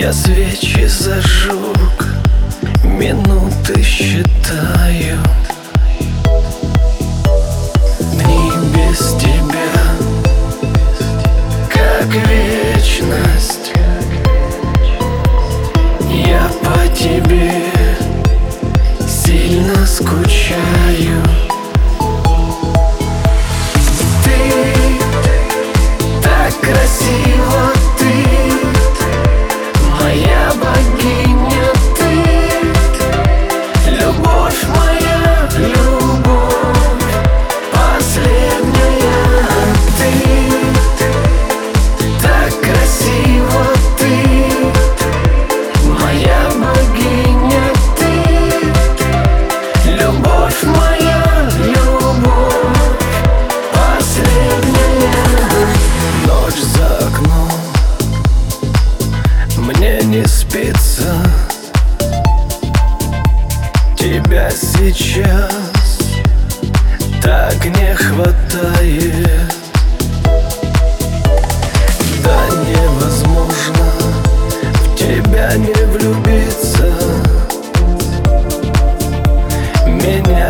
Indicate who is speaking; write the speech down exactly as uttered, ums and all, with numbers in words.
Speaker 1: Я свечи зажег, минуты считаю. Дни без тебя, как вечность. Я по тебе сильно скучаю. Ты так красива, ты моя богиня, ты любовь моя, любовь последняя. Ты так красива, ты моя богиня, ты любовь моя, любовь последняя. Ночь за окном, мне не спится. Тебя сейчас так не хватает. Да невозможно в тебя не влюбиться. Меня